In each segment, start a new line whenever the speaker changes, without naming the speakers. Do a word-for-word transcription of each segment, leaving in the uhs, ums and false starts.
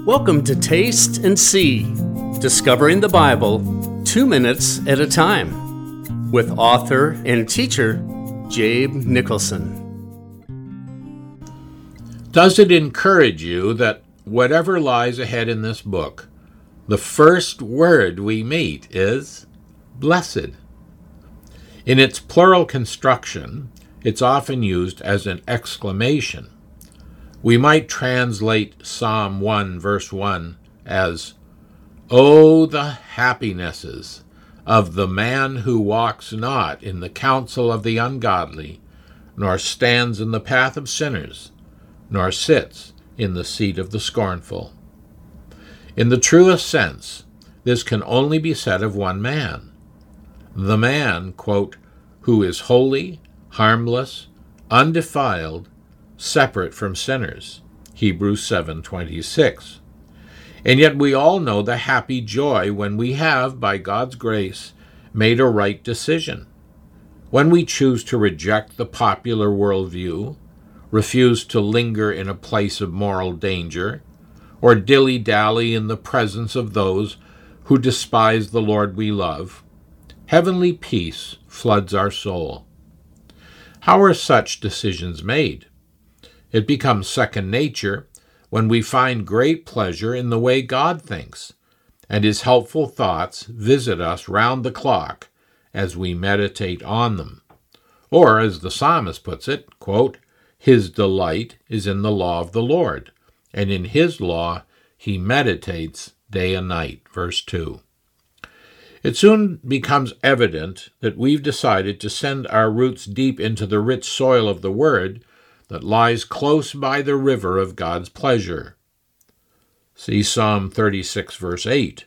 Welcome to Taste and See, Discovering the Bible two minutes at a time, with author and teacher Jabe Nicholson.
Does it encourage you that whatever lies ahead in this book, the first word we meet is blessed? In its plural construction, it's often used as an exclamation. We might translate Psalm one, verse one as, "Oh, the happinesses of the man who walks not in the counsel of the ungodly, nor stands in the path of sinners, nor sits in the seat of the scornful." In the truest sense, this can only be said of one man. The man, quote, who is holy, harmless, undefiled, separate from sinners, Hebrews seven twenty-six. And yet we all know the happy joy when we have, by God's grace, made a right decision. When we choose to reject the popular worldview, refuse to linger in a place of moral danger, or dilly-dally in the presence of those who despise the Lord we love, heavenly peace floods our soul. How are such decisions made? It becomes second nature when we find great pleasure in the way God thinks, and his helpful thoughts visit us round the clock as we meditate on them. Or, as the psalmist puts it, quote, "His delight is in the law of the Lord, and in his law he meditates day and night," verse two. It soon becomes evident that we've decided to send our roots deep into the rich soil of the Word that lies close by the river of God's pleasure. See Psalm thirty-six, verse eight.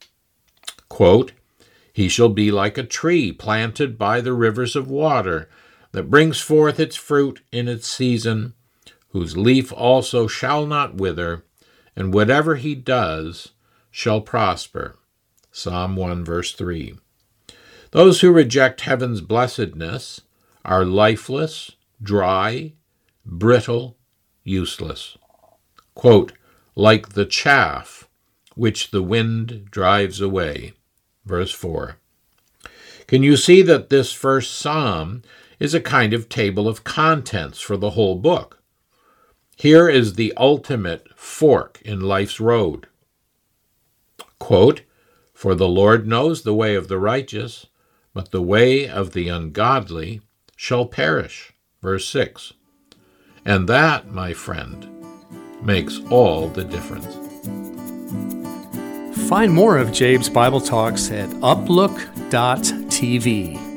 Quote, "He shall be like a tree planted by the rivers of water, that brings forth its fruit in its season, whose leaf also shall not wither, and whatever he does shall prosper." Psalm one, verse three. Those who reject heaven's blessedness are lifeless, dry, brittle, useless. Quote, "like the chaff which the wind drives away." Verse four. Can you see that this first psalm is a kind of table of contents for the whole book? Here is the ultimate fork in life's road. Quote, "For the Lord knows the way of the righteous, but the way of the ungodly shall perish." Verse six. And that, my friend, makes all the difference.
Find more of Jabe's Bible Talks at uplook dot t v.